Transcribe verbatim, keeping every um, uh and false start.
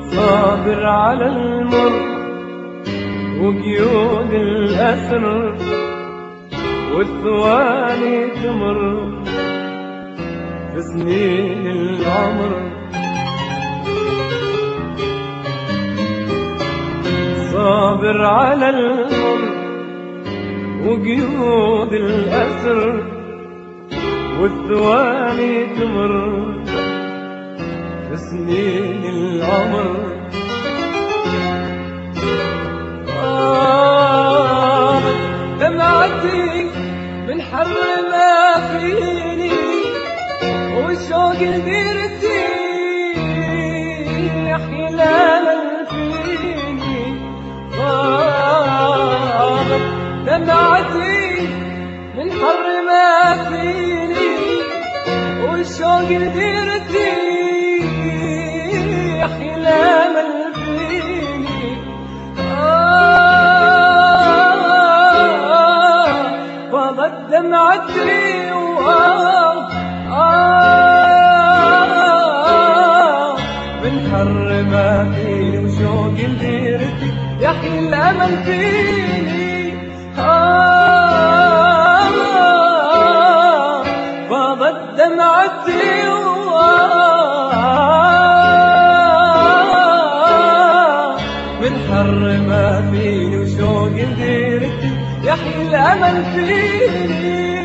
صابر على المر وقيود الأسر، والثواني تمر في سنين العمر. صابر على المر وقيود الأسر، والثواني تمر في سنين العمر. آه دمعتي من حر ما فيني، وشوق ديرتي يحيي الأمل فيني. آه دمعتي من حر ما فيني، وشوق ديرتي يحيي الأمل فيني. فاضت دمعتي وآه آه من حر ما فيني، وشوق ديرتي يحيي الأمل فيني. آه فاضت دمعتي من حر ما فيني، وشوق ديرتي يحيي الأمل فيني.